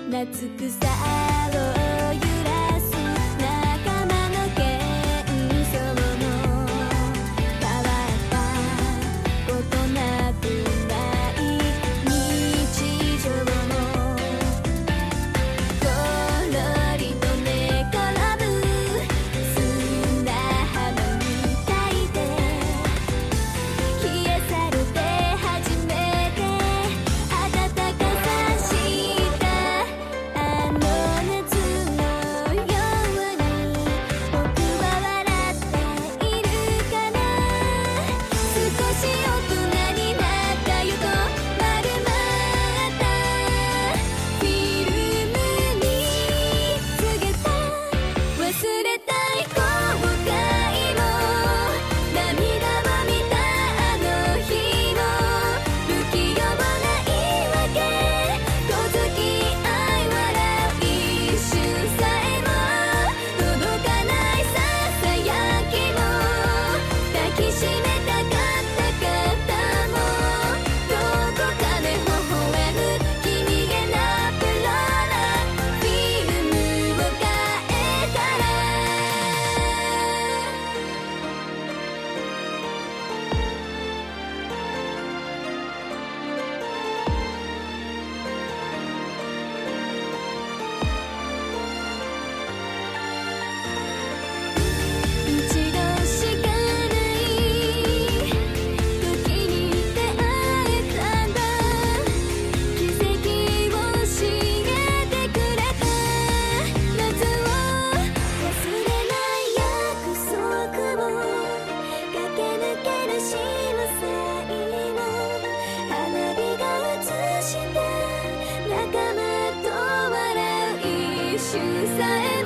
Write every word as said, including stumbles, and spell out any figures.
夏草を揺らす仲間の幻想も変わったことなくない日常もころりと寝転ぶ砂浜みたいで消え去るて初めて暖かさしたあの夏のように僕は笑っているかな少し大人になったよと丸まったフィルムに告げた忘れたい後悔も涙を見たあの日も不器用ないわけ小突き愛笑う一瞬さえも届かないささやきも抱きしめたかった方もどこかで微笑む君げなプロなフィルムを変えたら一度しかない時に出会えたんだ奇跡を教えてくれた夏を忘れない約束も駆け抜ける潮さえも花火が映した仲間と笑う一瞬さえ